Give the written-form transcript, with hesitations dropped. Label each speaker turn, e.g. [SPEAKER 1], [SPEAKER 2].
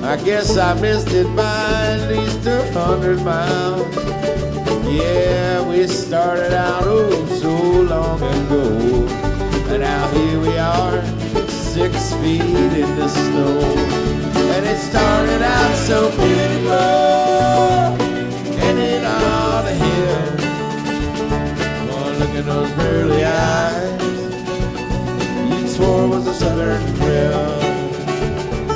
[SPEAKER 1] I guess I missed it by at least 100 miles. Yeah, we started out oh so long ago, and now here we are, 6 feet in the snow. And it started out so beautiful, ended on the hill. Oh, look at those burly